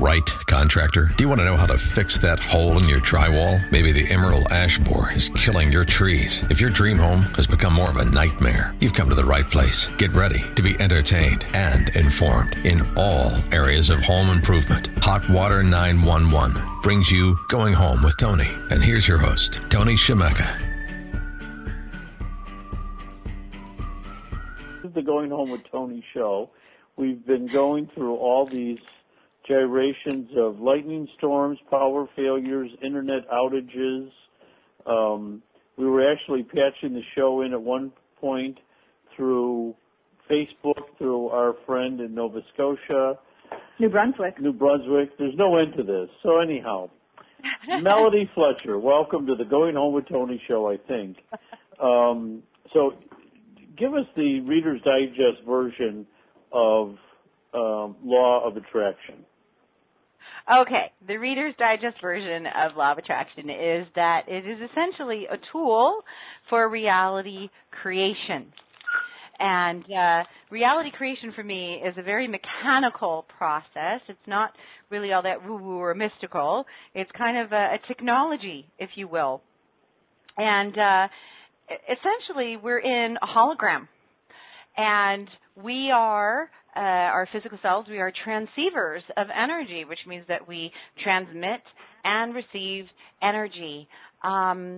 right contractor? Do you want to know how to fix that hole in your drywall? Maybe the emerald ash borer is killing your trees. If your dream home has become more of a nightmare, you've come to the right place. Get ready to be entertained and informed in all areas of home improvement. Hot Water 911 brings you Going Home with Tony. And here's your host, Tony Shimeka. This is the Going Home with Tony show. We've been going through all these gyrations of lightning storms, power failures, internet outages. We were actually patching the show in at one point through Facebook, through our friend in Nova Scotia. New Brunswick. There's no end to this. So anyhow, Melody Fletcher, welcome to the Going Home with Tony show, I think. So give us the Reader's Digest version of Law of Attraction. Okay, the Reader's Digest version of Law of Attraction is that it is essentially a tool for reality creation. And reality creation for me is a very mechanical process. It's not really all that woo-woo or mystical. It's kind of a technology, if you will. And essentially, we're in a hologram. And we are, our physical selves, we are transceivers of energy, which means that we transmit and receive energy. And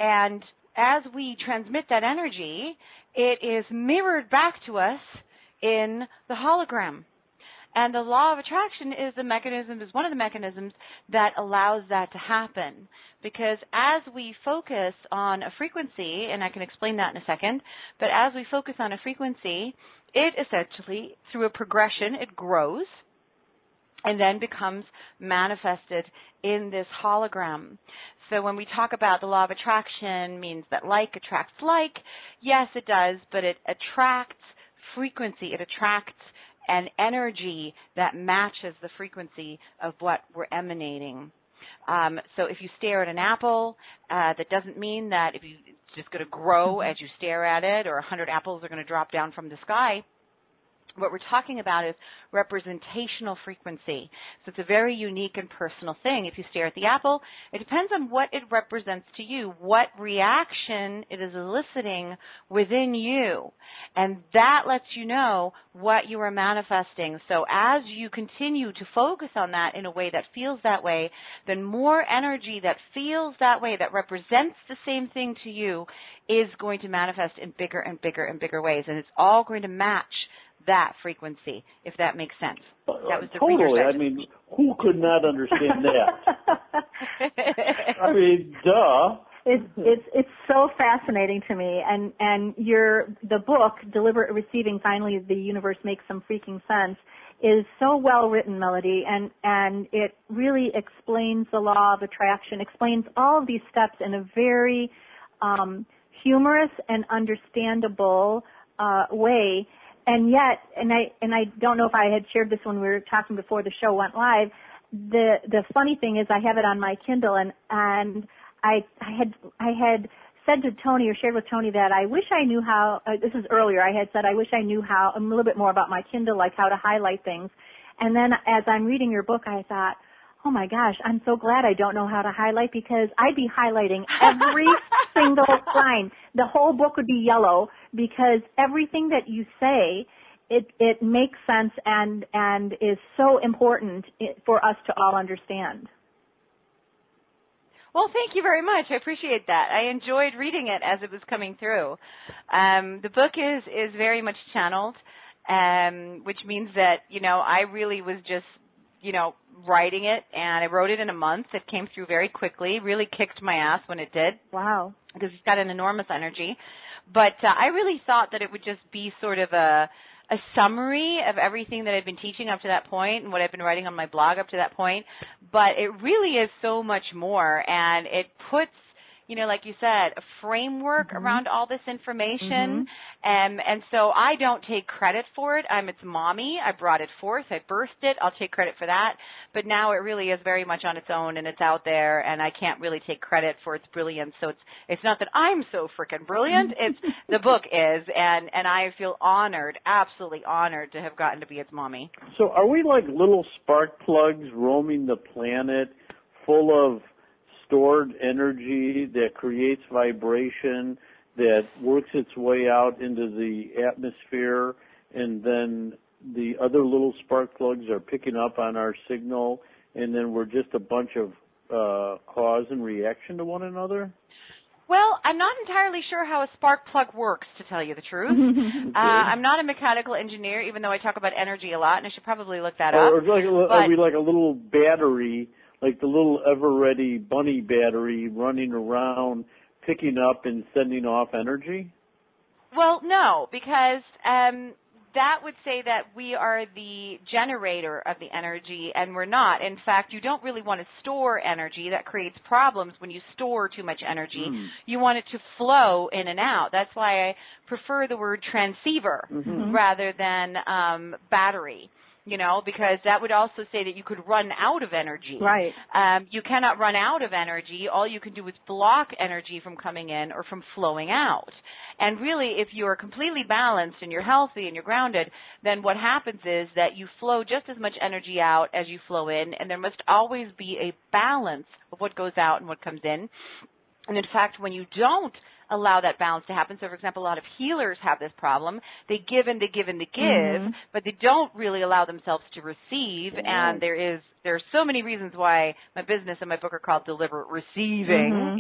as we transmit that energy, it is mirrored back to us in the hologram. And the law of attraction is one of the mechanisms that allows that to happen. Because as we focus on a frequency, and I can explain that in a second, but as we focus on a frequency, it essentially, through a progression, it grows and then becomes manifested in this hologram. So when we talk about the law of attraction, means that like attracts like. Yes, it does, but it attracts frequency. It attracts an energy that matches the frequency of what we're emanating. So if you stare at an apple, that doesn't mean that it's just going to grow as you stare at it, or 100 apples are going to drop down from the sky. What we're talking about is representational frequency. So it's a very unique and personal thing. If you stare at the apple, it depends on what it represents to you, what reaction it is eliciting within you. And that lets you know what you are manifesting. So as you continue to focus on that in a way that feels that way, then more energy that feels that way, that represents the same thing to you, is going to manifest in bigger and bigger and bigger ways. And it's all going to match that frequency, if that makes sense. That was the totally. I mean, who could not understand that? I mean, duh. It's so fascinating to me, and the book, Deliberate Receiving, Finally the Universe Makes Some Freaking Sense, is so well written, Melody, and it really explains the law of attraction, explains all of these steps in a very humorous and understandable way. And yet, and I don't know if I had shared this when we were talking before the show went live. The funny thing is, I have it on my Kindle, and I had said to Tony, or shared with Tony, that I wish I knew how. This is earlier. I had said I wish I knew how a little bit more about my Kindle, like how to highlight things. And then as I'm reading your book, I thought, oh my gosh, I'm so glad I don't know how to highlight, because I'd be highlighting every single line. The whole book would be yellow, because everything that you say, it makes sense and is so important for us to all understand. Well, thank you very much. I appreciate that. I enjoyed reading it as it was coming through. The book is very much channeled, which means that, I really was just, writing it, and I wrote it in a month. It came through very quickly, really kicked my ass when it did. Wow. Because it's got an enormous energy. But I really thought that it would just be sort of a summary of everything that I've been teaching up to that point and what I've been writing on my blog up to that point. But it really is so much more, and it puts like you said, a framework around all this information. And so I don't take credit for it. I'm its mommy. I brought it forth. I birthed it. I'll take credit for that. But now it really is very much on its own, and it's out there, and I can't really take credit for its brilliance. So it's not that I'm so freaking brilliant. It's the book is, and I feel honored, absolutely honored to have gotten to be its mommy. So are we like little spark plugs roaming the planet full of stored energy that creates vibration that works its way out into the atmosphere, and then the other little spark plugs are picking up on our signal, and then we're just a bunch of cause and reaction to one another? Well, I'm not entirely sure how a spark plug works, to tell you the truth. I'm not a mechanical engineer, even though I talk about energy a lot, and I should probably look that up. Or are we like a little battery, like the little ever-ready bunny battery running around, picking up and sending off energy? Well, no, because that would say that we are the generator of the energy, and we're not. In fact, you don't really want to store energy. That creates problems when you store too much energy. You want it to flow in and out. That's why I prefer the word transceiver rather than battery. Because that would also say that you could run out of energy. Right. You cannot run out of energy. All you can do is block energy from coming in or from flowing out. And really, if you're completely balanced and you're healthy and you're grounded, then what happens is that you flow just as much energy out as you flow in, and there must always be a balance of what goes out and what comes in. And in fact, when you don't allow that balance to happen. So, for example, a lot of healers have this problem. They give and they give and they give, but they don't really allow themselves to receive. And there are so many reasons why my business and my book are called Deliberate Receiving.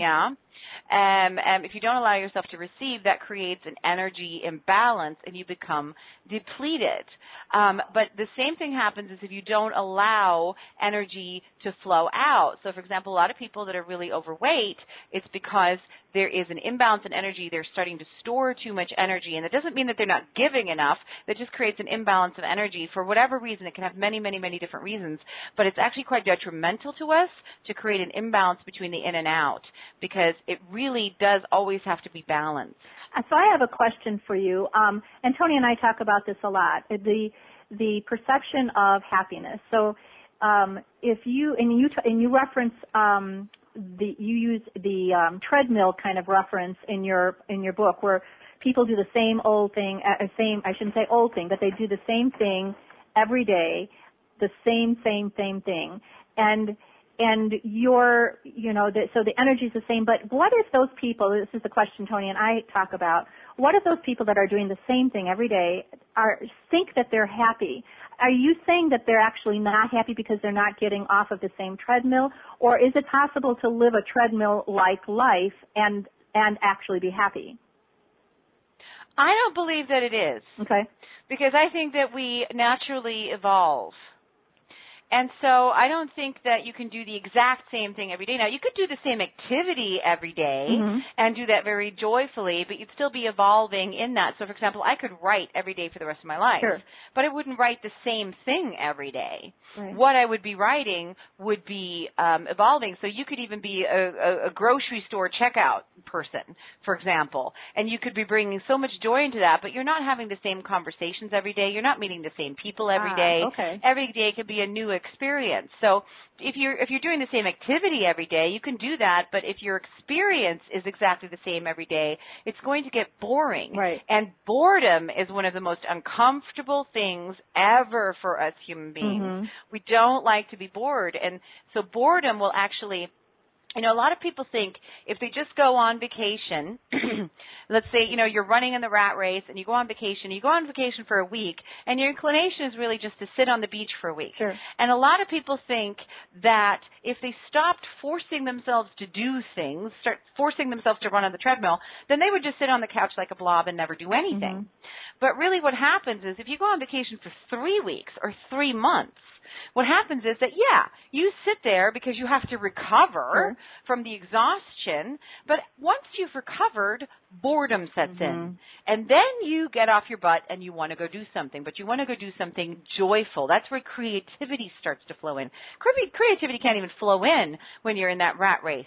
If you don't allow yourself to receive, that creates an energy imbalance, and you become depleted. But the same thing happens is if you don't allow energy to flow out. So, for example, a lot of people that are really overweight, it's because there is an imbalance in energy. They're starting to store too much energy, and it doesn't mean that they're not giving enough. That just creates an imbalance of energy for whatever reason. It can have many, many, many different reasons, but it's actually quite detrimental to us to create an imbalance between the in and out, because it really does always have to be balanced. So I have a question for you. And Tony and I talk about this a lot, the perception of happiness. So if you reference you use the treadmill kind of reference in your book, where people do the same old thing, I shouldn't say old thing, but they do the same thing every day, the same thing, and so the energy is the same. But what if those people, this is the question Tony and I talk about, what if those people that are doing the same thing every day think that they're happy? Are you saying that they're actually not happy because they're not getting off of the same treadmill? Or is it possible to live a treadmill-like life and actually be happy? I don't believe that it is. Okay. Because I think that we naturally evolve. And so I don't think that you can do the exact same thing every day. Now, you could do the same activity every day and do that very joyfully, but you'd still be evolving in that. So, for example, I could write every day for the rest of my life, but I wouldn't write the same thing every day. Right. What I would be writing would be evolving. So you could even be a grocery store checkout person, for example, and you could be bringing so much joy into that, but you're not having the same conversations every day. You're not meeting the same people every day. Okay. Every day could be a new experience. So if you're doing the same activity every day, you can do that, but if your experience is exactly the same every day, it's going to get boring. Right. And boredom is one of the most uncomfortable things ever for us human beings. We don't like to be bored, and so boredom will actually, a lot of people think if they just go on vacation, let's say, you're running in the rat race and you go on vacation for a week, and your inclination is really just to sit on the beach for a week. Sure. And a lot of people think that if they stopped forcing themselves to do things, start forcing themselves to run on the treadmill, then they would just sit on the couch like a blob and never do anything. But really what happens is if you go on vacation for 3 weeks or 3 months, what happens is that, you sit there because you have to recover from the exhaustion, but once you've recovered, boredom sets in. And then you get off your butt and you want to go do something, but you want to go do something joyful. That's where creativity starts to flow in. Creativity can't even flow in when you're in that rat race.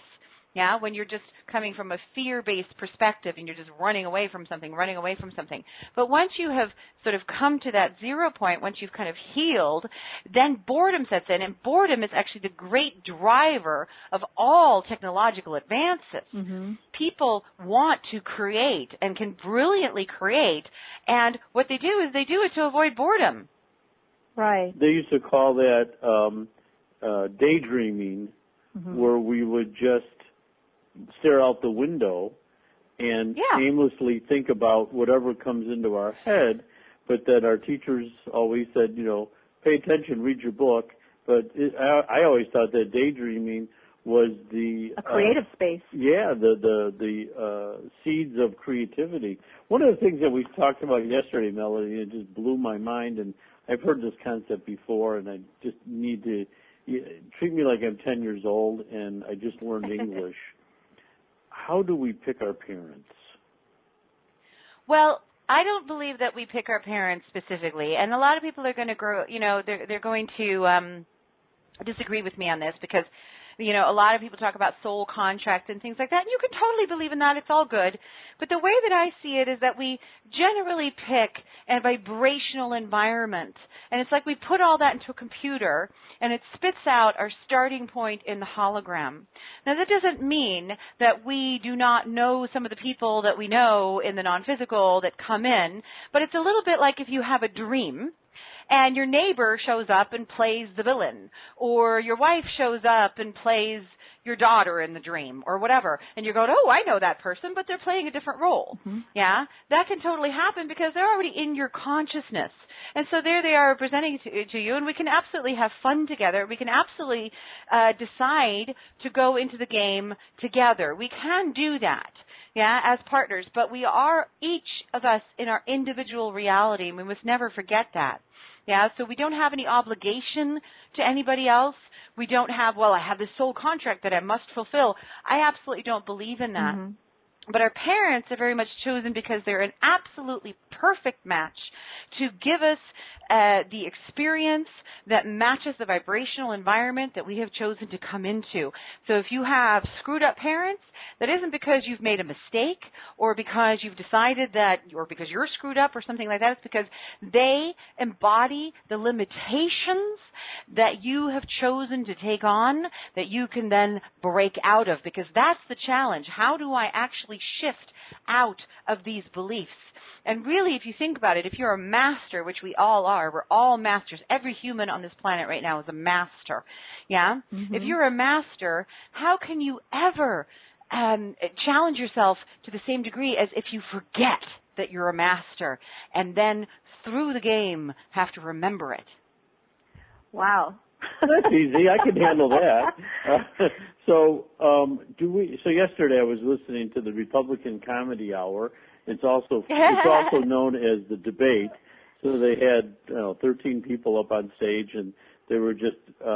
Yeah, when you're just coming from a fear-based perspective and you're just running away from something. But once you have sort of come to that 0 point, once you've kind of healed, then boredom sets in, and boredom is actually the great driver of all technological advances. Mm-hmm. People want to create and can brilliantly create, and what they do is they do it to avoid boredom. Right. They used to call that daydreaming, Mm-hmm. where we would just stare out the window and aimlessly think about whatever comes into our head, but that our teachers always said, pay attention, read your book. But I always thought that daydreaming was a creative space. Yeah, the seeds of creativity. One of the things that we talked about yesterday, Melody, it just blew my mind, and I've heard this concept before, and I just need to treat me like I'm 10 years old and I just learned English. How do we pick our parents? Well, I don't believe that we pick our parents specifically, and a lot of people are going to grow, they're going to disagree with me on this because, a lot of people talk about soul contracts and things like that, and you can totally believe in that. It's all good. But the way that I see it is that we generally pick a vibrational environment, and it's like we put all that into a computer, and it spits out our starting point in the hologram. Now, that doesn't mean that we do not know some of the people that we know in the non-physical that come in, but it's a little bit like if you have a dream, and your neighbor shows up and plays the villain, or your wife shows up and plays your daughter in the dream, or whatever, and you're going, oh, I know that person, but they're playing a different role. Mm-hmm. Yeah, that can totally happen because they're already in your consciousness. And so there they are presenting to you, and we can absolutely have fun together. We can absolutely decide to go into the game together. We can do that, as partners, but we are, each of us, in our individual reality, and we must never forget that. Yeah, so we don't have any obligation to anybody else. We don't have, I have this soul contract that I must fulfill. I absolutely don't believe in that. Mm-hmm. But our parents are very much chosen because they're an absolutely perfect match to give us the experience that matches the vibrational environment that we have chosen to come into. So if you have screwed up parents, that isn't because you've made a mistake or because you've decided that, or because you're screwed up or something like that. It's because they embody the limitations that you have chosen to take on that you can then break out of, because that's the challenge. How do I actually shift out of these beliefs? And really, if you think about it, if you're a master, which we all are, we're all masters. Every human on this planet right now is a master, yeah? Mm-hmm. If you're a master, how can you ever challenge yourself to the same degree as if you forget that you're a master and then through the game have to remember it? Wow. That's easy. I can handle that. So yesterday I was listening to the Republican Comedy Hour. It's also known as the debate. So they had 13 people up on stage, and they were just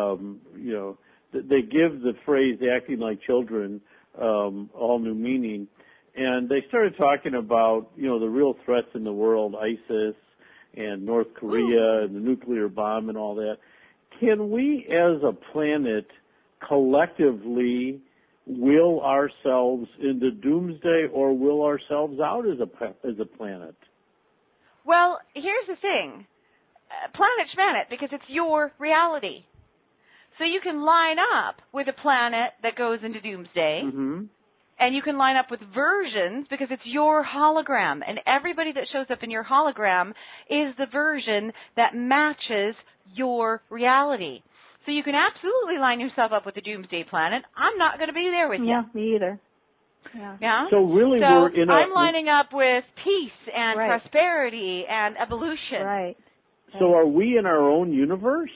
they give the phrase "acting like children" all new meaning, and they started talking about the real threats in the world, ISIS and North Korea and the nuclear bomb and all that. Can we, as a planet, collectively will ourselves into doomsday, or will ourselves out as a planet? Well, here's the thing. Planet schmanet, because it's your reality. So you can line up with a planet that goes into doomsday, mm-hmm. and you can line up with versions because it's your hologram, and everybody that shows up in your hologram is the version that matches your reality. So you can absolutely line yourself up with the doomsday planet. I'm not going to be there with you. Yeah, me either. Yeah. So really, we're in I'm lining up with peace and right. prosperity and evolution. Right. So are we in our own universe?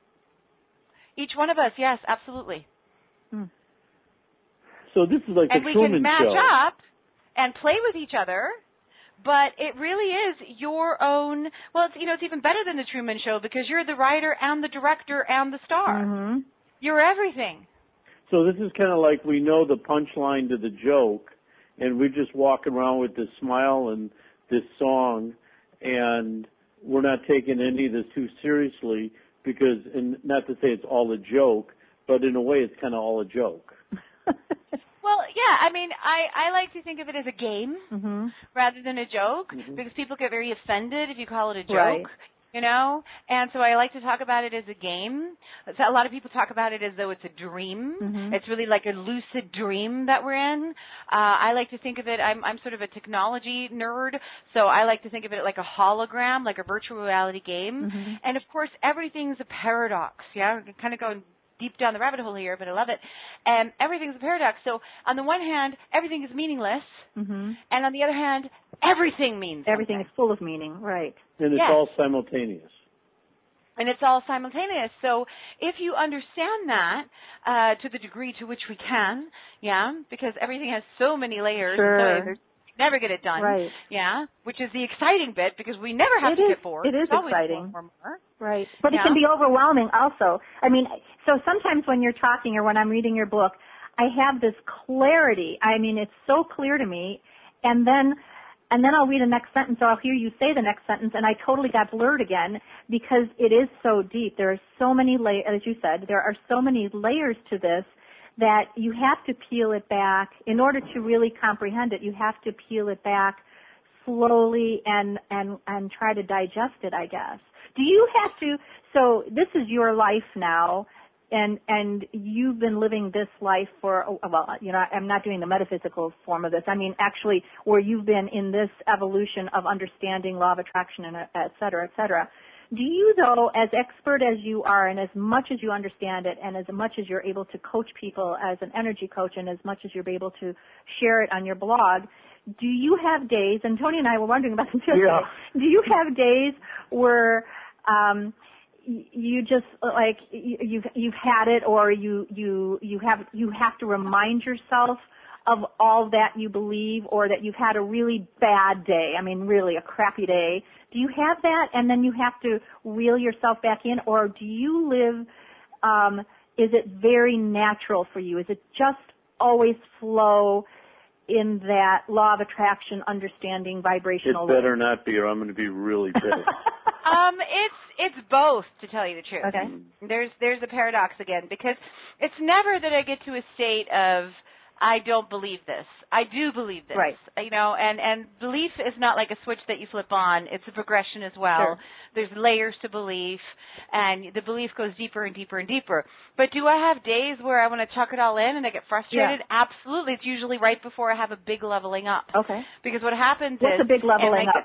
Each one of us, yes, absolutely. So this is like the Truman Show. And we can match up and play with each other. But it really is your own. Well, it's even better than the Truman Show because you're the writer and the director and the star. Mm-hmm. You're everything. So this is kind of like we know the punchline to the joke, and we just walk around with this smile and this song, and we're not taking any of this too seriously because, and not to say it's all a joke, but in a way it's kind of all a joke. Well, yeah, I mean, I like to think of it as a game rather than a joke because people get very offended if you call it a joke. Right. You know, and so I like to talk about it as a game. So a lot of people talk about it as though it's a dream. It's really like a lucid dream that we're in. I like to think of it, I'm sort of a technology nerd, so I like to think of it like a hologram, like a virtual reality game. And of course, everything's a paradox. Yeah, we're kind of going deep down the rabbit hole here, but I love it. And everything's a paradox. So on the one hand, everything is meaningless, and on the other hand, everything means everything something. is full of meaning, right? And it's all simultaneous. And it's all simultaneous. So if you understand that to the degree to which we can, because everything has so many layers, so never get it done, right? Which is the exciting bit because we never have to get bored. It is exciting, more. Right? But it can be overwhelming, also. I mean, so sometimes when you're talking or when I'm reading your book, I have this clarity. I mean, it's so clear to me, and then I'll read the next sentence, or I'll hear you say the next sentence, and I totally got blurred again because it is so deep. There are so many layers, as you said, there are so many layers to this that you have to peel it back. In order to really comprehend it, you have to peel it back slowly and try to digest it, I guess. Do you have to, so this is your life now, and you've been living this life for, well, you know, I'm not doing the metaphysical form of this. I mean, actually, where you've been in this evolution of understanding law of attraction and et cetera, et cetera. Do you, though, as expert as you are and as much as you understand it and as much as you're able to coach people as an energy coach and as much as you're able to share it on your blog, do you have days, and Tony and I were wondering about this yesterday, do you have days where you just like you've had it, or you have to remind yourself of all that you believe, or that you've had a really bad day, I mean really a crappy day? Do you have that, and then you have to reel yourself back in, or do you live, is it very natural for you? Is it just always flow in that law of attraction, understanding, vibrational way? It better not be, or I'm going to be really pissed. It's both, to tell you the truth. Okay. There's a paradox again, because it's never that I get to a state of I don't believe this. I do believe this. Right. You know, and belief is not like a switch that you flip on. It's a progression as well. Sure. There's layers to belief, and the belief goes deeper and deeper and deeper. But do I have days where I want to chuck it all in and I get frustrated? Yeah. Absolutely. It's usually right before I have a big leveling up. Okay. Because what happens What's is... a big leveling up?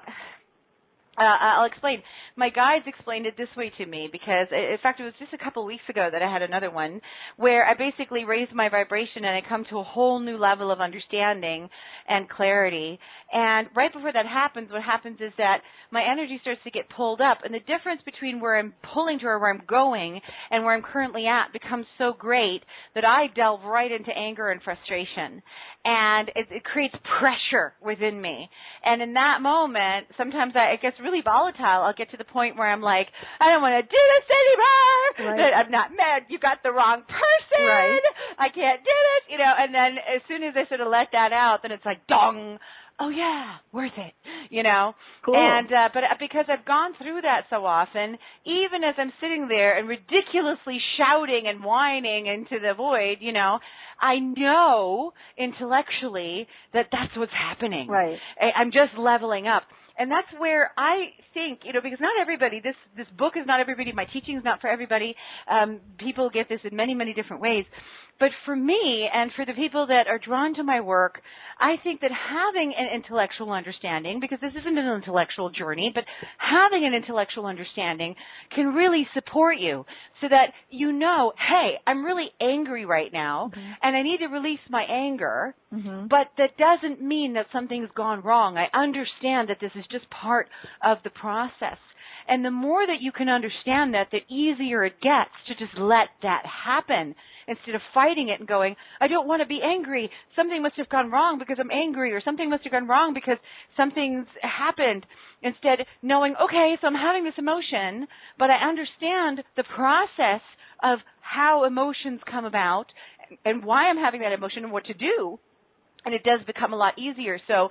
I'll explain. My guides explained it this way to me because, in fact, it was just a couple of weeks ago that I had another one where I basically raised my vibration and I come to a whole new level of understanding and clarity. And right before that happens, what happens is that my energy starts to get pulled up, and the difference between where I'm pulling to or where I'm going and where I'm currently at becomes so great that I delve right into anger and frustration. And it creates pressure within me. And in that moment, sometimes it gets really volatile. I'll get to the point where I'm like, I don't want to do this anymore. Right. I'm not mad. You got the wrong person. Right. I can't do this. You know, and then as soon as I sort of let that out, then it's like, dong. Oh, yeah, worth it, you know. Cool. And but because I've gone through that so often, even as I'm sitting there and ridiculously shouting and whining into the void, you know, I know intellectually that that's what's happening. Right. I'm just leveling up. And that's where I think, you know, because not everybody, this book is not everybody, my teaching is not for everybody. People get this in many, many different ways. But for me and for the people that are drawn to my work, I think that having an intellectual understanding, because this isn't an intellectual journey, but having an intellectual understanding can really support you so that you know, hey, I'm really angry right now, and I need to release my anger, but that doesn't mean that something's gone wrong. I understand that this is just part of the process. And the more that you can understand that, the easier it gets to just let that happen instead of fighting it and going, I don't want to be angry. Something must have gone wrong because I'm angry, or something must have gone wrong because something's happened. Instead, knowing, okay, so I'm having this emotion, but I understand the process of how emotions come about and why I'm having that emotion and what to do. And it does become a lot easier. So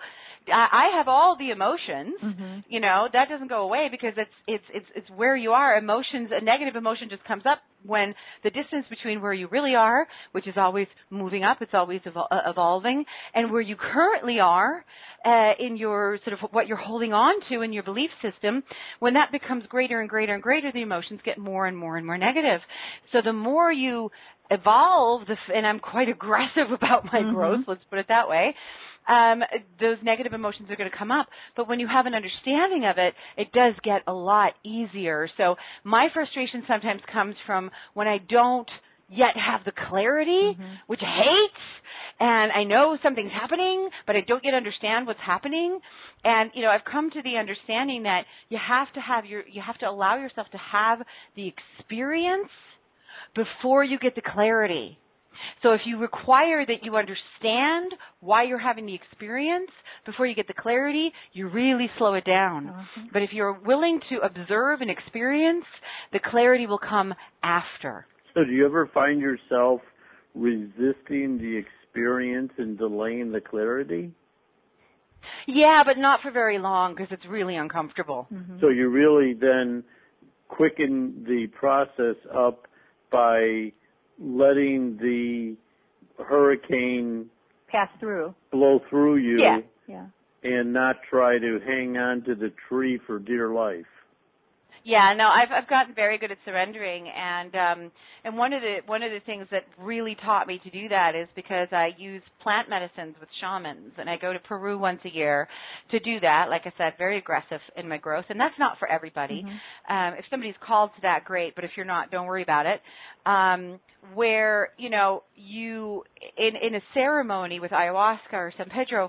I have all the emotions, you know, that doesn't go away because it's where you are. Emotions, a negative emotion just comes up when the distance between where you really are, which is always moving up, it's always evolving, and where you currently are in your sort of what you're holding on to in your belief system, when that becomes greater and greater and greater, the emotions get more and more and more negative. So the more you evolve, and I'm quite aggressive about my growth, let's put it that way, those negative emotions are going to come up. But when you have an understanding of it, it does get a lot easier. So my frustration sometimes comes from when I don't yet have the clarity, which I hate, and I know something's happening, but I don't yet understand what's happening. And, you know, I've come to the understanding that you have to allow yourself to have the experience before you get the clarity. So if you require that you understand why you're having the experience before you get the clarity, you really slow it down. But if you're willing to observe and experience, the clarity will come after. So do you ever find yourself resisting the experience and delaying the clarity? Yeah, but not for very long because it's really uncomfortable. So you really then quicken the process up by letting the hurricane pass through, blow through you, and not try to hang on to the tree for dear life. Yeah, no, I've gotten very good at surrendering, and one of the things that really taught me to do that is because I use plant medicines with shamans, and I go to Peru once a year to do that. Like I said, very aggressive in my growth, and that's not for everybody. If somebody's called to that, great, but if you're not, don't worry about it. Where you in a ceremony with ayahuasca or San Pedro,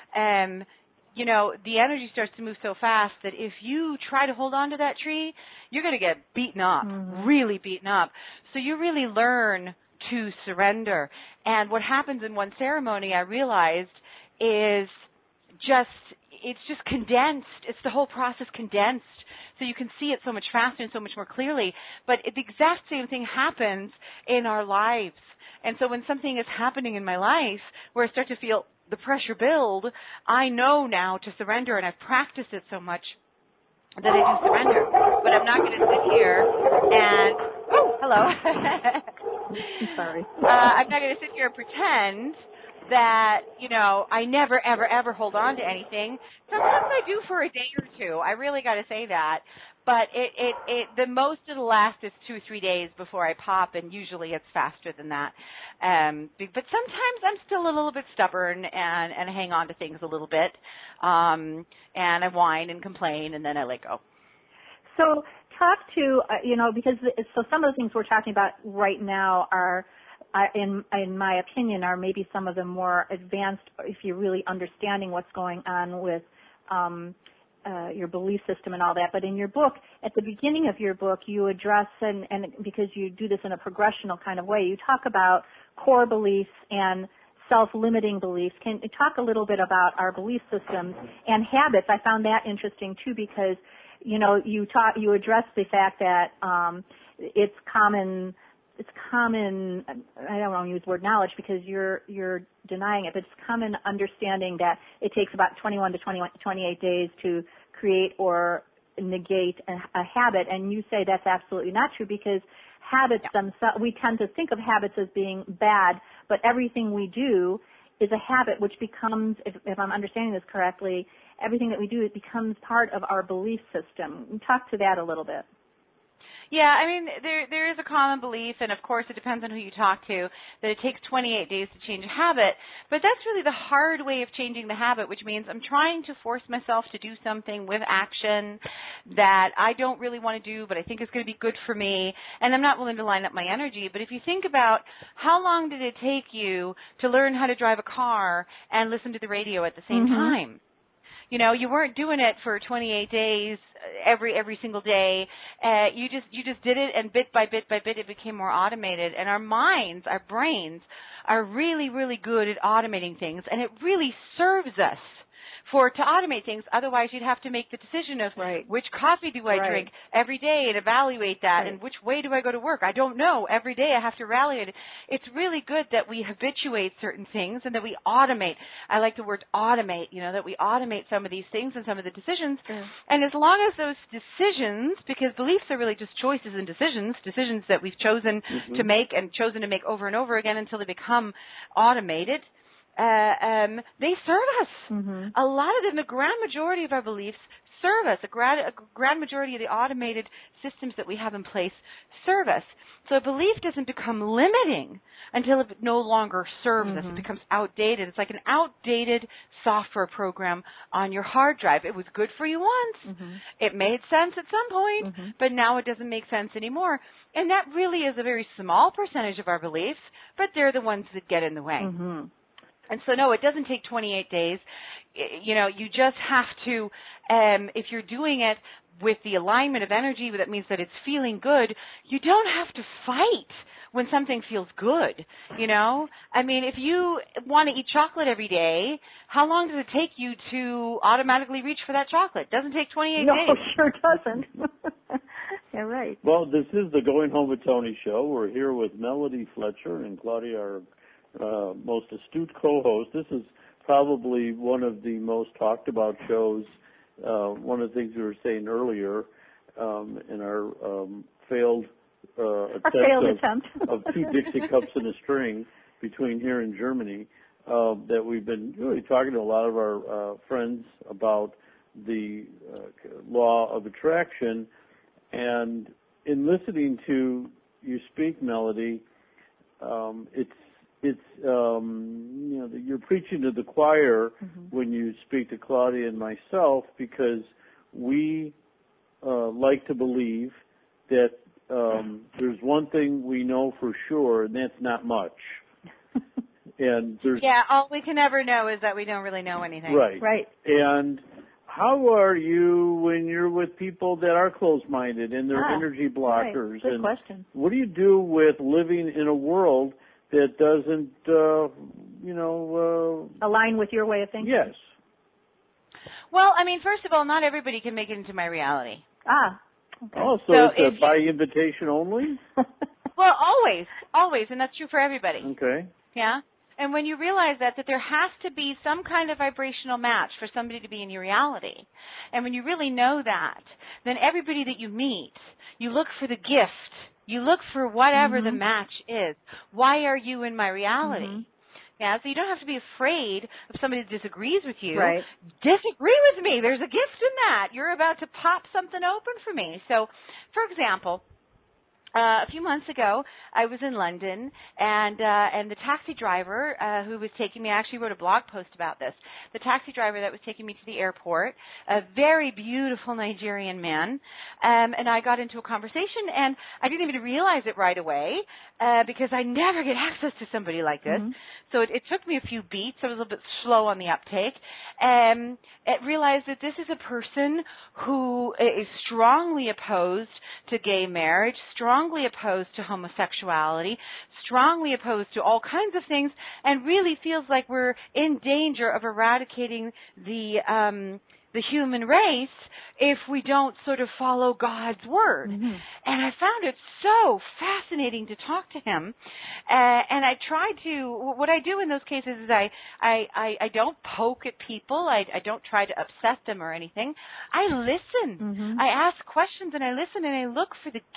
the energy starts to move so fast that if you try to hold on to that tree, you're going to get beaten up, really beaten up. So you really learn to surrender. And what happens in one ceremony, I realized, is it's just condensed. It's the whole process condensed. So you can see it so much faster and so much more clearly. But the exact same thing happens in our lives. And so when something is happening in my life where I start to feel the pressure build, I know now to surrender, and I've practiced it so much that I do surrender. But I'm not going to sit here and, hello. Sorry. I'm not going to sit here and pretend that, I never, ever, ever hold on to anything. Sometimes I do for a day or two. I really got to say that. But the most it'll last is 2 or 3 days before I pop, and usually it's faster than that. But sometimes I'm still a little bit stubborn and hang on to things a little bit, and I whine and complain, and then I let go. So talk to, because some of the things we're talking about right now are, in my opinion, are maybe some of the more advanced, if you're really understanding what's going on with your belief system and all that. But in your book, at the beginning of your book, you address, and because you do this in a progressional kind of way, you talk about core beliefs and self-limiting beliefs. Can you talk a little bit about our belief systems and habits? I found that interesting too, because you address the fact that it's common, I don't want to use the word knowledge because you're denying it, but it's common understanding that it takes about 21 to 28 days to create or negate a habit, and you say that's absolutely not true, because habits themselves, we tend to think of habits as being bad, but everything we do is a habit, which becomes, if I'm understanding this correctly, everything that we do, it becomes part of our belief system. Talk to that a little bit. Yeah, I mean, there is a common belief, and of course it depends on who you talk to, that it takes 28 days to change a habit. But that's really the hard way of changing the habit, which means I'm trying to force myself to do something with action that I don't really want to do, but I think is going to be good for me, and I'm not willing to line up my energy. But if you think about how long did it take you to learn how to drive a car and listen to the radio at the same time? You weren't doing it for 28 days every single day. You just did it, and bit by bit it became more automated. And our minds, our brains, are really, really good at automating things, and it really serves us to automate things. Otherwise, you'd have to make the decision of which coffee do I drink every day and evaluate that, and which way do I go to work? I don't know. Every day I have to evaluate it. It's really good that we habituate certain things and that we automate. I like the word automate, that we automate some of these things and some of the decisions. And as long as those decisions, because beliefs are really just choices and decisions that we've chosen to make and chosen to make over and over again until they become automated, they serve us. A lot of them, the grand majority of our beliefs serve us. A grand majority of the automated systems that we have in place serve us. So a belief doesn't become limiting until it no longer serves us. It becomes outdated. It's like an outdated software program on your hard drive. It was good for you once. It made sense at some point, but now it doesn't make sense anymore. And that really is a very small percentage of our beliefs, but they're the ones that get in the way. And so, no, it doesn't take 28 days. You just have to, if you're doing it with the alignment of energy, that means that it's feeling good, you don't have to fight when something feels good, I mean, if you want to eat chocolate every day, how long does it take you to automatically reach for that chocolate? It doesn't take 28 days. No, sure doesn't. You're right. Well, this is the Going Home with Tony show. We're here with Melody Fletcher and Claudia, our most astute co-host. This is probably one of the most talked about shows. One of the things we were saying earlier in our failed attempt of 2 Dixie cups and a string between here and Germany, that we've been really talking to a lot of our friends about the law of attraction. And in listening to you speak, Melody, you're preaching to the choir when you speak to Claudia and myself, because we like to believe that there's one thing we know for sure, and that's not much. And all we can ever know is that we don't really know anything. Right. And how are you when you're with people that are closed-minded and they're energy blockers? Good question. What do you do with living in a world that doesn't, align with your way of thinking? Yes. Well, I mean, first of all, not everybody can make it into my reality. Okay. Oh, so it's by invitation only? Well, always, and that's true for everybody. Okay. Yeah? And when you realize that there has to be some kind of vibrational match for somebody to be in your reality, and when you really know that, then everybody that you meet, you look for the gift. You look for whatever the match is. Why are you in my reality? Yeah, so you don't have to be afraid of somebody that disagrees with you. Right. Disagree with me. There's a gift in that. You're about to pop something open for me. So, for example, a few months ago, I was in London, and the taxi driver who was taking me, I actually wrote a blog post about this. The taxi driver that was taking me to the airport, a very beautiful Nigerian man, and I got into a conversation, and I didn't even realize it right away because I never get access to somebody like this. So it took me a few beats. I was a little bit slow on the uptake. I realized that this is a person who is strongly opposed to gay marriage, strongly opposed to homosexuality, strongly opposed to all kinds of things, and really feels like we're in danger of eradicating the human race if we don't sort of follow God's word. And I found it so fascinating to talk to him. And I try to, what I do in those cases is I don't poke at people. I don't try to upset them or anything. I listen. I ask questions and I listen and I look for the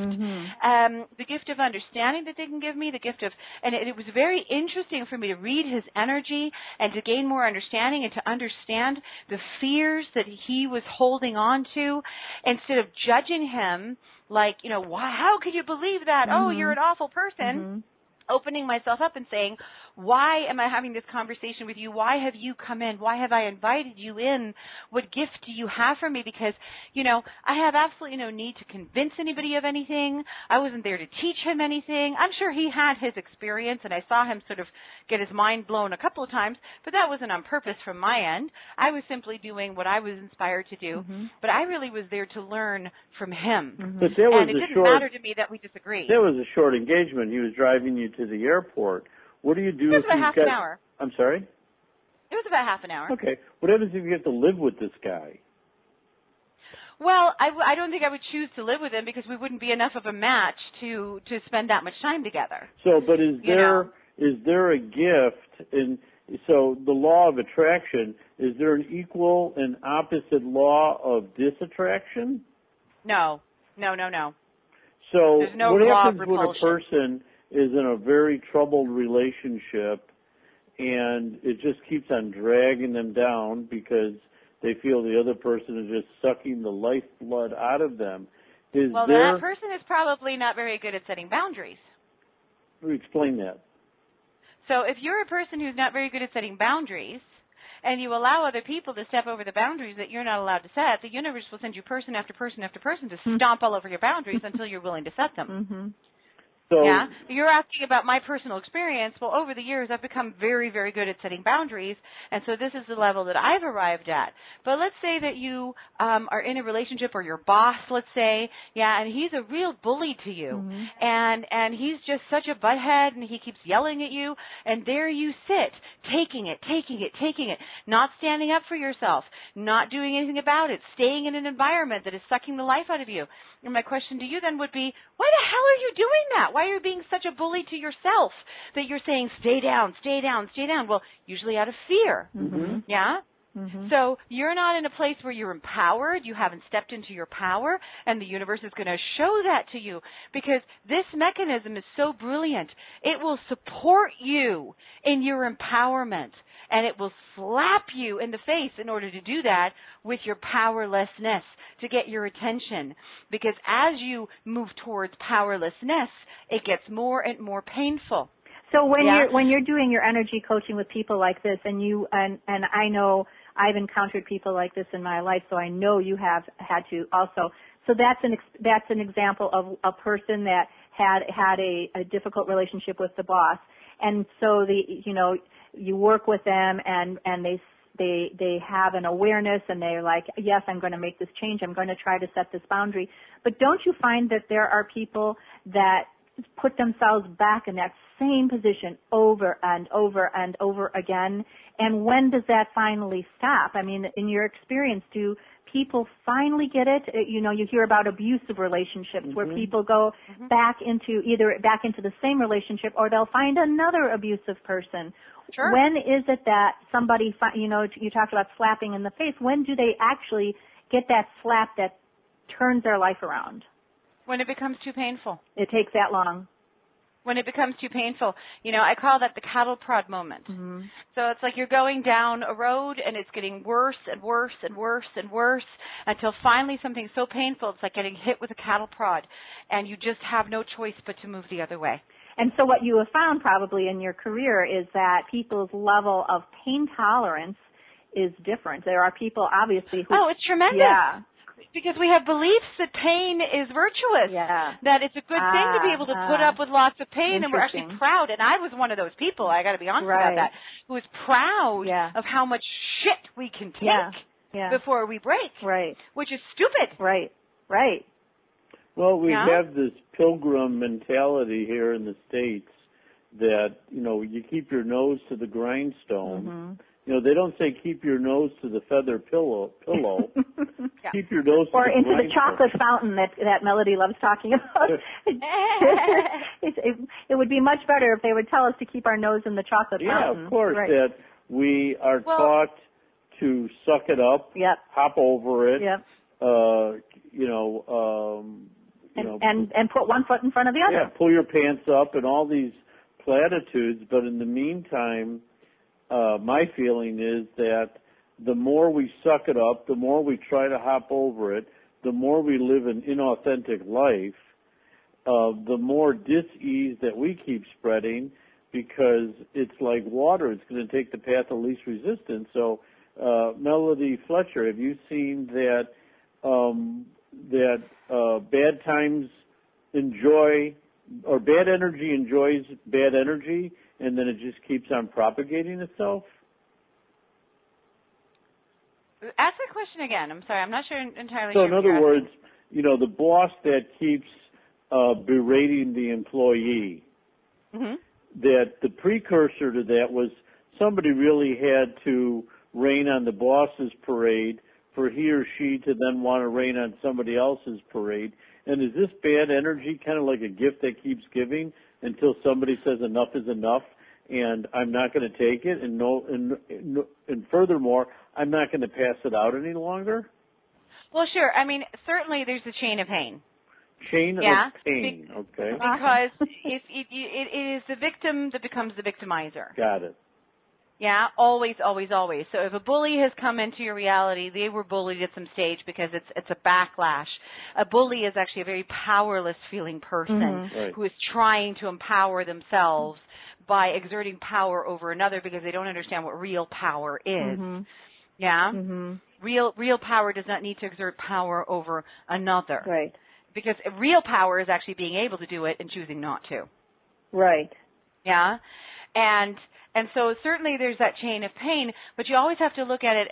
gift of understanding that they can give me, the gift of, and it was very interesting for me to read his energy and to gain more understanding and to understand the fears that he was holding on to, instead of judging him like, how could you believe that? Oh, you're an awful person. Opening myself up and saying, why am I having this conversation with you? Why have you come in? Why have I invited you in? What gift do you have for me? Because, I have absolutely no need to convince anybody of anything. I wasn't there to teach him anything. I'm sure he had his experience, and I saw him sort of get his mind blown a couple of times, but that wasn't on purpose from my end. I was simply doing what I was inspired to do, but I really was there to learn from him. But there was and it didn't matter to me that we disagreed. There was a short engagement. He was driving you to the airport. What do you do if about half an hour. I'm sorry? It was about half an hour. Okay. What happens if you have to live with this guy? Well, I don't think I would choose to live with him because we wouldn't be enough of a match to spend that much time together. So, but is there a gift in, so the law of attraction, is there an equal and opposite law of disattraction? No. So there's no what law of happens when a repulsion. person is in a very troubled relationship and it just keeps on dragging them down because they feel the other person is just sucking the lifeblood out of them? That person is probably not very good at setting boundaries. Explain that. So if you're a person who's not very good at setting boundaries, and you allow other people to step over the boundaries that you're not allowed to set, the universe will send you person after person after person to stomp all over your boundaries until you're willing to set them. Mm-hmm. So, yeah? You're asking about my personal experience. Well, over the years, I've become very, very good at setting boundaries, and so this is the level that I've arrived at. But let's say that you are in a relationship, or your boss, let's say, and he's a real bully to you, and he's just such a butthead, and he keeps yelling at you, and there you sit, taking it, not standing up for yourself, not doing anything about it, staying in an environment that is sucking the life out of you. And my question to you then would be, why the hell are you doing that? Why are you being such a bully to yourself that you're saying, stay down, stay down, stay down? Well, usually out of fear. Yeah? So you're not in a place where you're empowered. You haven't stepped into your power, and the universe is going to show that to you because this mechanism is so brilliant. It will support you in your empowerment, and it will slap you in the face in order to do that with your powerlessness to get your attention. Because as you move towards powerlessness, it gets more and more painful. So when you're doing your energy coaching with people like this, and I know I've encountered people like this in my life, so I know you have had to also. So that's an example of a person that had a difficult relationship with the boss, and so you work with them and they have an awareness and they're like, yes, I'm going to make this change. I'm going to try to set this boundary. But don't you find that there are people that put themselves back in that same position over and over and over again? And when does that finally stop? I mean, in your experience, do people finally get it? You hear about abusive relationships where people go back into the same relationship, or they'll find another abusive person. Sure. When is it that somebody, you talked about slapping in the face, when do they actually get that slap that turns their life around? When it becomes too painful. It takes that long. When it becomes too painful. I call that the cattle prod moment. So it's like you're going down a road and it's getting worse and worse and worse and worse until finally something so painful, it's like getting hit with a cattle prod, and you just have no choice but to move the other way. And so what you have found probably in your career is that people's level of pain tolerance is different. There are people obviously who... Oh, it's tremendous. Yeah. Because we have beliefs that pain is virtuous, that it's a good thing to be able to put up with lots of pain, and we're actually proud. And I was one of those people, I got to be honest about that, who was proud of how much shit we can take before we break, which is stupid. Right. Well, we have this pilgrim mentality here in the States that, you keep your nose to the grindstone. They don't say keep your nose to the feather pillow. Keep your nose to or the into grindstone. the chocolate fountain that Melody loves talking about. It would be much better if they would tell us to keep our nose in the chocolate fountain. Yeah, of course, that we are taught to suck it up, hop over it, and put one foot in front of the other. Yeah, pull your pants up and all these platitudes. But in the meantime, my feeling is that the more we suck it up, the more we try to hop over it, the more we live an inauthentic life, the more dis-ease that we keep spreading, because it's like water. It's going to take the path of least resistance. So, Melody Fletcher, have you seen that bad times enjoy, or bad energy enjoys bad energy, and then it just keeps on propagating itself? Ask the question again. I'm sorry. I'm not sure entirely. So in other words, the boss that keeps berating the employee, that the precursor to that was somebody really had to rain on the boss's parade for he or she to then want to rain on somebody else's parade. And is this bad energy kind of like a gift that keeps giving until somebody says enough is enough and I'm not going to take it, and furthermore, I'm not going to pass it out any longer? Well, sure. I mean, certainly there's a chain of pain. Chain of pain, okay. Because it is the victim that becomes the victimizer. Got it. Yeah, always, always, always. So if a bully has come into your reality, they were bullied at some stage because it's a backlash. A bully is actually a very powerless feeling person who is trying to empower themselves by exerting power over another because they don't understand what real power is. Yeah? Real power does not need to exert power over another. Right. Because real power is actually being able to do it and choosing not to. Right. Yeah? And so certainly there's that chain of pain, but you always have to look at it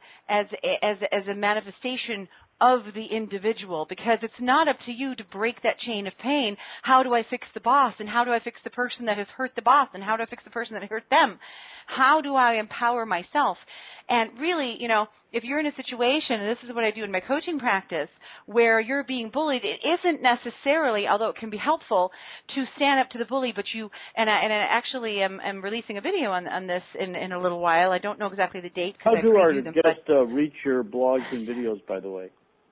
as a manifestation of the individual, because it's not up to you to break that chain of pain. How do I fix the boss? And how do I fix the person that has hurt the boss? And how do I fix the person that hurt them? How do I empower myself? And really, you know, if you're in a situation, and this is what I do in my coaching practice, where you're being bullied, it isn't necessarily, although it can be helpful, to stand up to the bully, but you, and I actually am releasing a video on this in a little while. I don't know exactly the date. How do our guests reach your blogs and videos, by the way?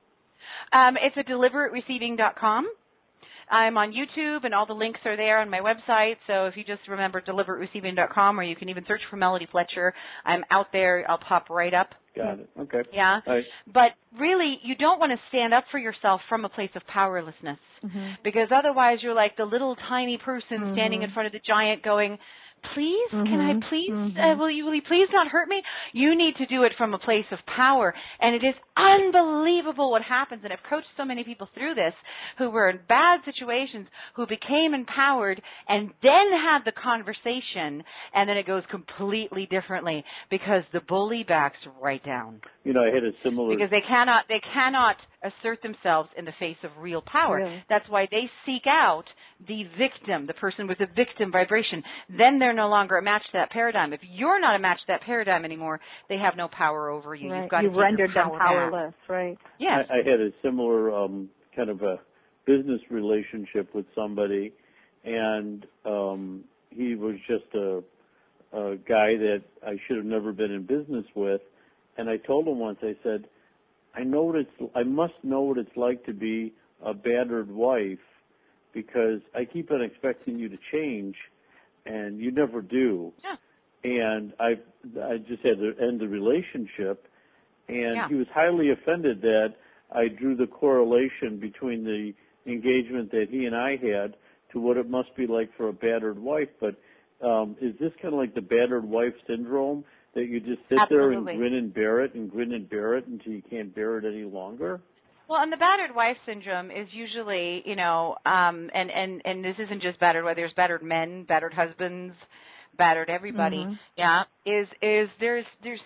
It's at deliberatereceiving.com. I'm on YouTube, and all the links are there on my website. So if you just remember deliberatereceiving.com, or you can even search for Melody Fletcher. I'm out there. I'll pop right up. Got it. Okay. Yeah. Right. But really, you don't want to stand up for yourself from a place of powerlessness, because otherwise you're like the little tiny person standing in front of the giant going, please, can I please, will you please not hurt me? You need to do it from a place of power. And it is unbelievable what happens. And I've coached so many people through this who were in bad situations, who became empowered and then had the conversation, and then it goes completely differently because the bully backs right down. You know, I had a similar... Because they cannot assert themselves in the face of real power. Really? That's why they seek out the victim, the person with the victim vibration. Then they're no longer a match to that paradigm. If you're not a match to that paradigm anymore, they have no power over you. Right. You've got You've to keep rendered your them power powerless, back. right? Yes. I had a similar kind of a business relationship with somebody, and he was just a guy that I should have never been in business with. And I told him once, I said, I must know what it's like to be a battered wife, because I keep on expecting you to change, and you never do. Yeah. And I just had to end the relationship, and Yeah. he was highly offended that I drew the correlation between the engagement that he and I had to what it must be like for a battered wife. But is this kind of like the battered wife syndrome, that you just sit there and grin and bear it until you can't bear it any longer? Well, and the battered wife syndrome is usually, you know, and this isn't just battered wife. There's battered men, battered husbands, battered everybody. Yeah, is there's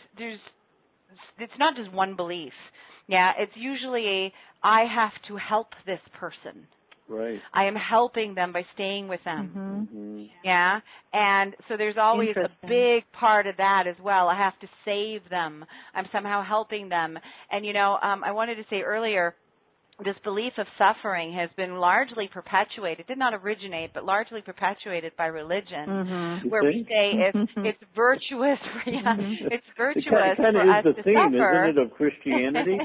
it's not just one belief. Yeah, it's usually I have to help this person. Right. I am helping them by staying with them. Yeah. And so there's always a big part of that as well. I have to save them. I'm somehow helping them. And, you know, I wanted to say earlier, this belief of suffering has been largely perpetuated, did not originate, but largely perpetuated by religion, where we say it's virtuous. It's virtuous it kind for us is the to theme, suffer. isn't it, of Christianity?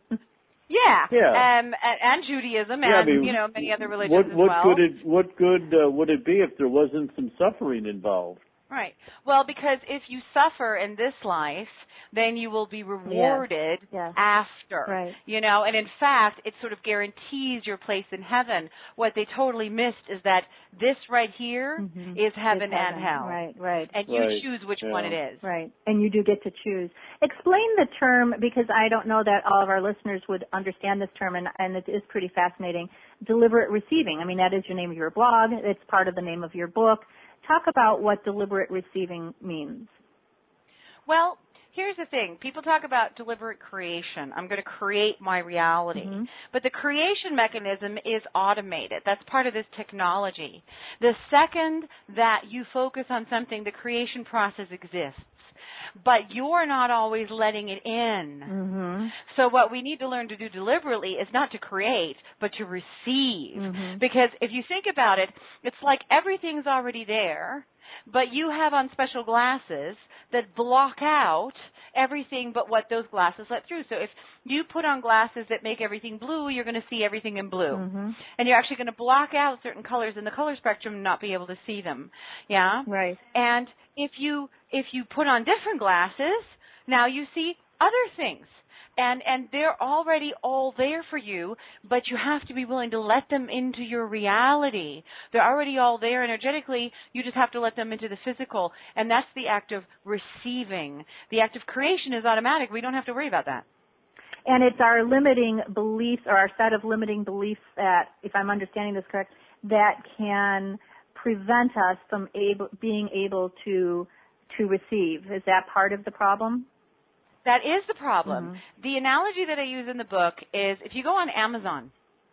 Yeah. And Judaism, and you know, many other religions as well. What good would it be if there wasn't some suffering involved? Right. Well, because if you suffer in this life, then you will be rewarded after. Right. You know, and in fact, it sort of guarantees your place in heaven. What they totally missed is that this right here is heaven and hell. Right. And you choose which one it is. Right. And you do get to choose. Explain the term, because I don't know that all of our listeners would understand this term, and it is pretty fascinating. Deliberate receiving. I mean, that is your name of your blog. It's part of the name of your book. Talk about what deliberate receiving means. Well, here's the thing. People talk about deliberate creation. I'm going to create my reality. Mm-hmm. But the creation mechanism is automated. That's part of this technology. The second that you focus on something, the creation process exists. But you're not always letting it in. Mm-hmm. So what we need to learn to do deliberately is not to create, but to receive. Mm-hmm. Because if you think about it, it's like everything's already there, but you have on special glasses that block out everything but what those glasses let through. So if you put on glasses that make everything blue, you're going to see everything in blue. Mm-hmm. And you're actually going to block out certain colors in the color spectrum and not be able to see them. Yeah? Right. And if you put on different glasses, now you see other things. And they're already all there for you, but you have to be willing to let them into your reality. They're already all there energetically. You just have to let them into the physical. And that's the act of receiving. The act of creation is automatic. We don't have to worry about that. And it's our limiting beliefs, or our set of limiting beliefs that, if I'm understanding this correct, that can prevent us from being able to receive. Is that part of the problem? That is the problem. Mm-hmm. The analogy that I use in the book is if you go on Amazon,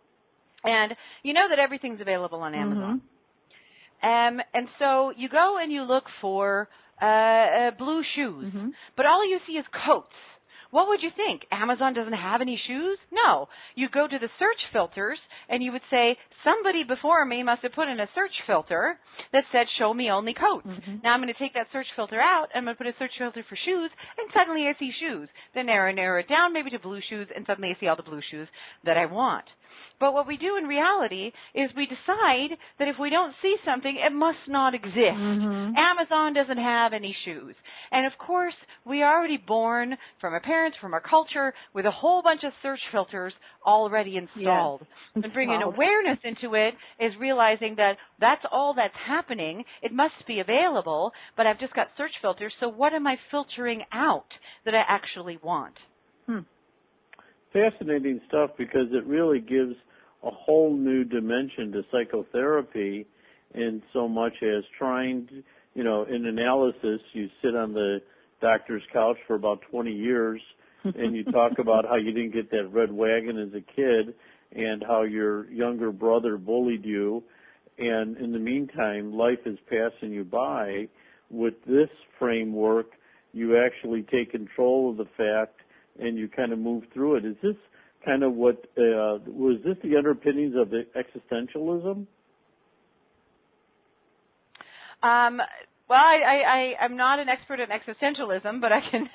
and you know that everything's available on Amazon. Mm-hmm. And so you go and you look for blue shoes, mm-hmm. but all you see is coats. What would you think? Amazon doesn't have any shoes? No. You go to the search filters, and you would say, somebody before me must have put in a search filter that said, show me only coats. Mm-hmm. Now I'm going to take that search filter out, and I'm going to put a search filter for shoes, and suddenly I see shoes. Then narrow it down maybe to blue shoes, and suddenly I see all the blue shoes that I want. But what we do in reality is we decide that if we don't see something, it must not exist. Mm-hmm. Amazon doesn't have any shoes. And of course, we are already born from our parents, from our culture, with a whole bunch of search filters already installed. Yes. And bringing awareness into it is realizing that that's all that's happening. It must be available, but I've just got search filters, so what am I filtering out that I actually want? Fascinating stuff, because it really gives a whole new dimension to psychotherapy, in so much as trying to, in analysis, you sit on the doctor's couch for about 20 years and you talk about how you didn't get that red wagon as a kid and how your younger brother bullied you, and in the meantime, life is passing you by. With this framework, you actually take control of the fact and you kind of move through it. Is this kind of what, was this the underpinnings of the existentialism? Well, I'm not an expert in existentialism, but I can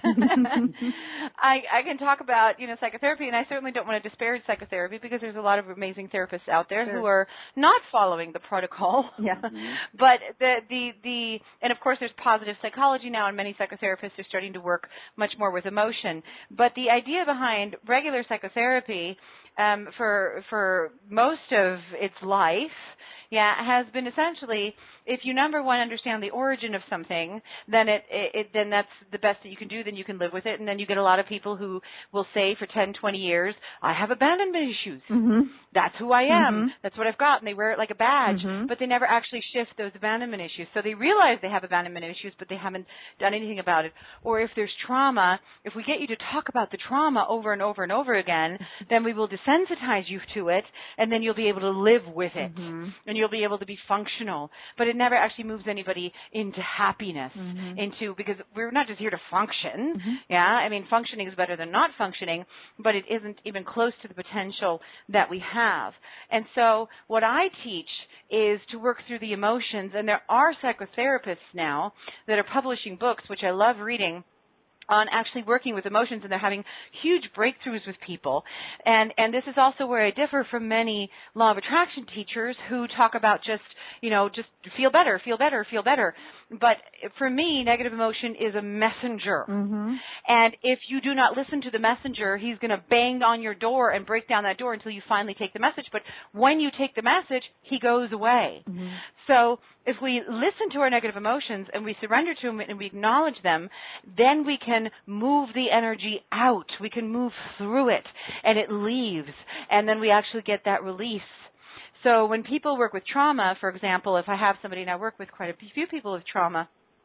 I can talk about psychotherapy, and I certainly don't want to disparage psychotherapy because there's a lot of amazing therapists out there who are not following the protocol. Yeah. But and of course there's positive psychology now, and many psychotherapists are starting to work much more with emotion. But the idea behind regular psychotherapy for most of its life, has been essentially, if you, number one, understand the origin of something, then then that's the best that you can do, then you can live with it, and then you get a lot of people who will say for 10, 20 years, I have abandonment issues. Mm-hmm. That's who I am. Mm-hmm. That's what I've got, and they wear it like a badge, mm-hmm. but they never actually shift those abandonment issues. So they realize they have abandonment issues, but they haven't done anything about it. Or if there's trauma, if we get you to talk about the trauma over and over and over again, then we will desensitize you to it, and then you'll be able to live with it. Mm-hmm. And you'll be able to be functional, but it never actually moves anybody into happiness, because we're not just here to function. I mean, functioning is better than not functioning, but it isn't even close to the potential that we have. And so what I teach is to work through the emotions, and there are psychotherapists now that are publishing books, which I love reading, on actually working with emotions, and they're having huge breakthroughs with people. And this is also where I differ from many law of attraction teachers who talk about just feel better, feel better, feel better. But for me, negative emotion is a messenger. Mm-hmm. And if you do not listen to the messenger, he's going to bang on your door and break down that door until you finally take the message. But when you take the message, he goes away. Mm-hmm. So if we listen to our negative emotions and we surrender to them and we acknowledge them, then we can move the energy out. We can move through it, and it leaves. And then we actually get that release. So when people work with trauma, for example, if I have somebody, and I work with quite a few people with trauma,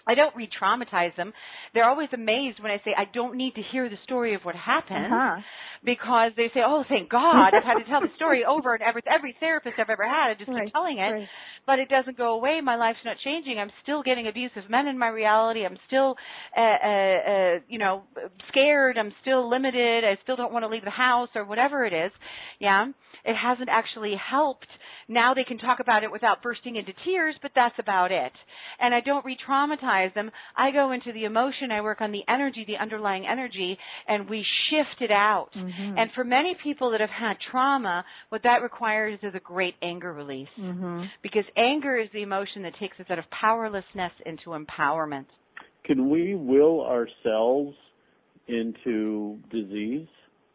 I don't re-traumatize them. They're always amazed when I say I don't need to hear the story of what happened because they say, oh, thank God, I've had to tell the story over and over. Every therapist I've ever had, I just keep telling it, but it doesn't go away. My life's not changing. I'm still getting abusive men in my reality. I'm still, scared. I'm still limited. I still don't want to leave the house or whatever it is. Yeah. It hasn't actually helped. Now they can talk about it without bursting into tears, but that's about it. And I don't re-traumatize them. I go into the emotion. I work on the energy, the underlying energy, and we shift it out. Mm-hmm. And for many people that have had trauma, what that requires is a great anger release. Mm-hmm. Because anger is the emotion that takes us out of powerlessness into empowerment. Can we will ourselves into disease?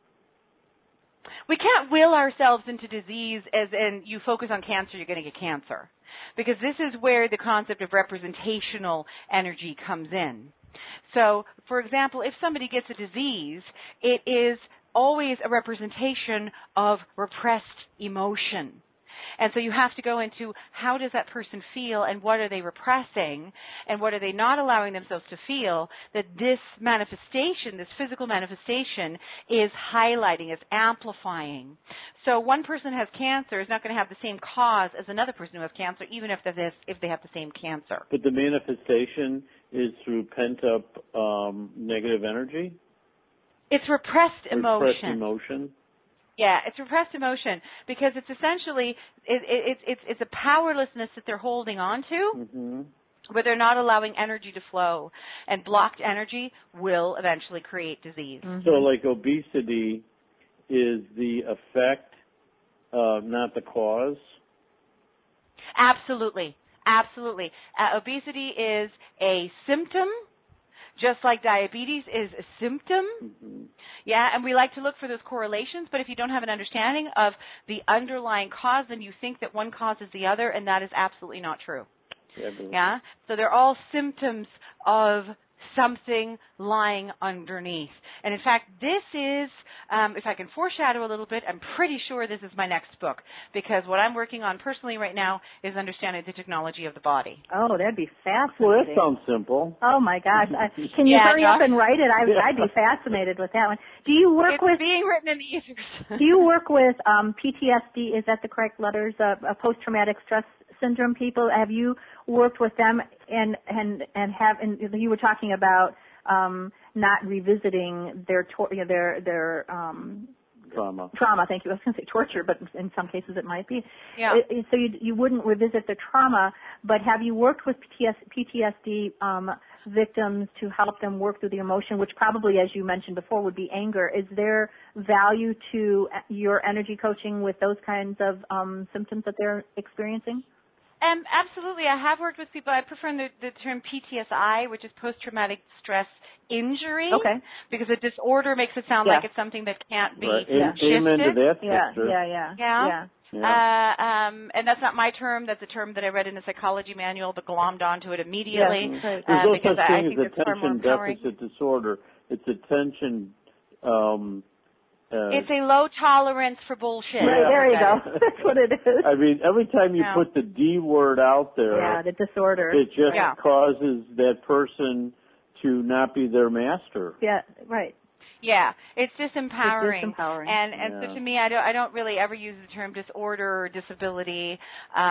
We can't will ourselves into disease as in you focus on cancer, you're going to get cancer. Because this is where the concept of representational energy comes in. So, for example, if somebody gets a disease, it is always a representation of repressed emotion. And so you have to go into how does that person feel and what are they repressing and what are they not allowing themselves to feel that this manifestation, this physical manifestation is highlighting, is amplifying. So one person has cancer is not going to have the same cause as another person who has cancer, even if they have the same cancer. But the manifestation is through pent-up negative energy? It's repressed emotion. Repressed emotion. Yeah, it's repressed emotion because it's essentially it's a powerlessness that they're holding on to, but they're not allowing energy to flow, and blocked energy will eventually create disease. So, like obesity is the effect, not the cause. Absolutely, absolutely. Obesity is a symptom. Just like diabetes is a symptom, yeah, and we like to look for those correlations, but if you don't have an understanding of the underlying cause, then you think that one causes the other, and that is absolutely not true, yeah? So they're all symptoms of something lying underneath. And in fact, this is, if I can foreshadow a little bit, I'm pretty sure this is my next book, because what I'm working on personally right now is understanding the technology of the body. Oh, that'd be fascinating. Well, that sounds simple. Oh, my gosh. Can you hurry up and write it? I'd be fascinated with that one. Do you work with... It's being written in the ethers. Do you work with PTSD, is that the correct letters, post-traumatic stress syndrome people? Have you worked with them and you were talking about not revisiting their trauma. Thank you. I was going to say torture, but in some cases it might be. Yeah. So you wouldn't revisit the trauma, but have you worked with PTSD victims to help them work through the emotion, which probably, as you mentioned before, would be anger? Is there value to your energy coaching with those kinds of symptoms that they're experiencing? Absolutely. I have worked with people. I prefer the term PTSI, which is post-traumatic stress injury, because a disorder makes it sound like it's something that can't be shifted. Amen to that, sister. Yeah. And that's not my term. That's a term that I read in a psychology manual, but glommed onto it immediately. There's no because such I thing think as attention deficit disorder. It's attention... it's a low tolerance for bullshit. Right, there you go. That's what it is. I mean, every time you put the D word out there, the disorder, it just causes that person to not be their master. Yeah, right. Yeah, it's disempowering. It's disempowering. And so to me, I don't really ever use the term disorder or disability.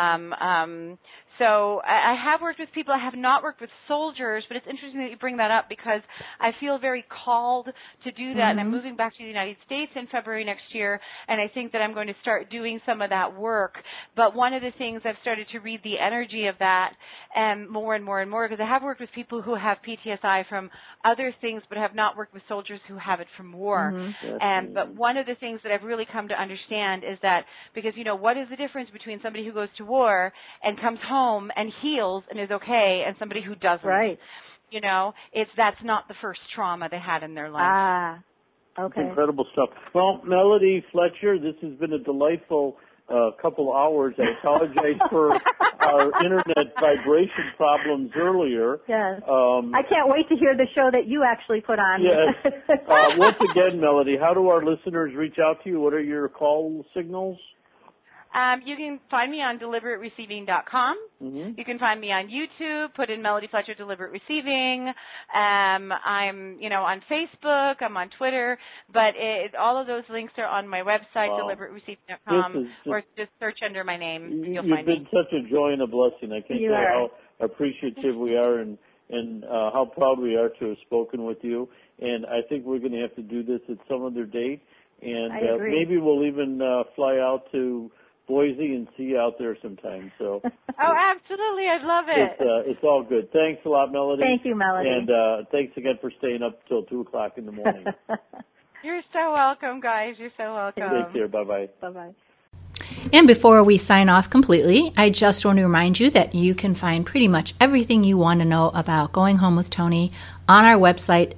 So I have worked with people. I have not worked with soldiers, but it's interesting that you bring that up because I feel very called to do that. And I'm moving back to the United States in February next year, and I think that I'm going to start doing some of that work. But one of the things I've started to read the energy of that more and more and more, because I have worked with people who have PTSI from other things, but have not worked with soldiers who have it from war. But one of the things that I've really come to understand is that, because, what is the difference between somebody who goes to war and comes home and heals and is okay and somebody who doesn't? Right. That's not the first trauma they had in their life. Ah, okay. Incredible stuff. Well, Melody Fletcher, this has been a delightful couple hours. I apologize for our internet vibration problems earlier. Yes. I can't wait to hear the show that you actually put on. Yes. Once again, Melody, how do our listeners reach out to you? What are your call signals? You can find me on deliberatereceiving.com. Mm-hmm. You can find me on YouTube. Put in Melody Fletcher Deliberate Receiving. I'm, on Facebook. I'm on Twitter. But all of those links are on my website, deliberatereceiving.com, or just search under my name. You'll find me. You've been such a joy and a blessing. I can't tell how appreciative we are and how proud we are to have spoken with you. And I think we're going to have to do this at some other date. And maybe we'll even fly out to Boise and see you out there sometime. So. Oh, absolutely. I'd love it. It's all good. Thanks a lot, Melody. Thank you, Melody. And thanks again for staying up till 2 o'clock in the morning. You're so welcome, guys. You're so welcome. Take care. Bye-bye. Bye-bye. And before we sign off completely, I just want to remind you that you can find pretty much everything you want to know about Going Home with Tony on our website,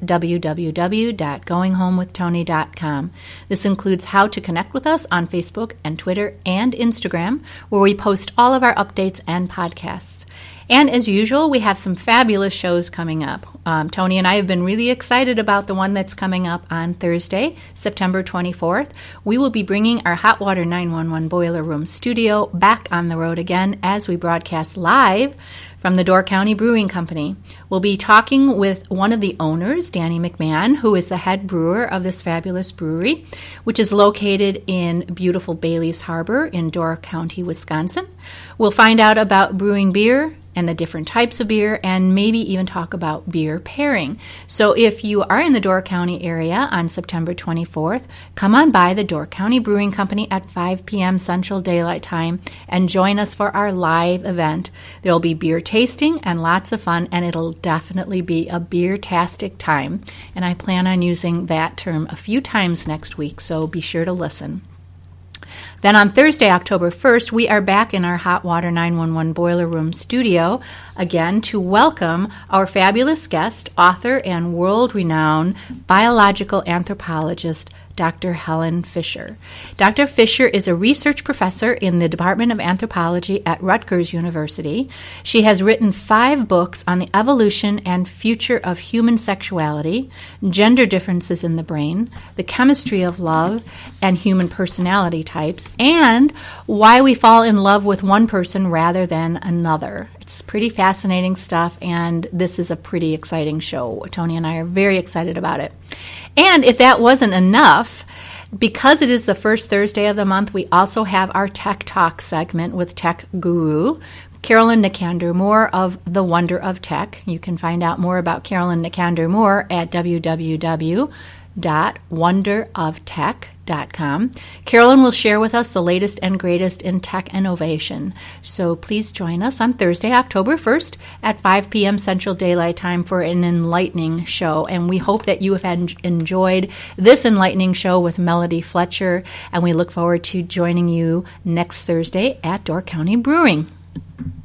www.goinghomewithtony.com. This includes how to connect with us on Facebook and Twitter and Instagram, where we post all of our updates and podcasts. And as usual, we have some fabulous shows coming up. Tony and I have been really excited about the one that's coming up on Thursday, September 24th. We will be bringing our Hot Water 911 Boiler Room studio back on the road again as we broadcast live from the Door County Brewing Company. We'll be talking with one of the owners, Danny McMahon, who is the head brewer of this fabulous brewery, which is located in beautiful Bailey's Harbor in Door County, Wisconsin. We'll find out about brewing beer and the different types of beer, and maybe even talk about beer pairing. So if you are in the Door County area on September 24th, come on by the Door County Brewing Company at 5 p.m. Central Daylight Time and join us for our live event. There will be beer tasting and lots of fun, and it'll definitely be a beer-tastic time. And I plan on using that term a few times next week, so be sure to listen. Then on Thursday, October 1st, we are back in our Hot Water 911 Boiler Room studio again to welcome our fabulous guest, author and world-renowned biological anthropologist, Dr. Helen Fisher. Dr. Fisher is a research professor in the Department of Anthropology at Rutgers University. She has written 5 books on the evolution and future of human sexuality, gender differences in the brain, the chemistry of love, and human personality types, and why we fall in love with one person rather than another. It's pretty fascinating stuff, and this is a pretty exciting show. Tony and I are very excited about it. And if that wasn't enough, because it is the first Thursday of the month, we also have our Tech Talk segment with tech guru Carolyn Nicander Moore of The Wonder of Tech. You can find out more about Carolyn Nicander Moore at www.wonderoftech.com. Carolyn will share with us the latest and greatest in tech innovation. So please join us on Thursday, October 1st at 5 p.m. Central Daylight Time for an enlightening show. And we hope that you have enjoyed this enlightening show with Melody Fletcher. And we look forward to joining you next Thursday at Door County Brewing.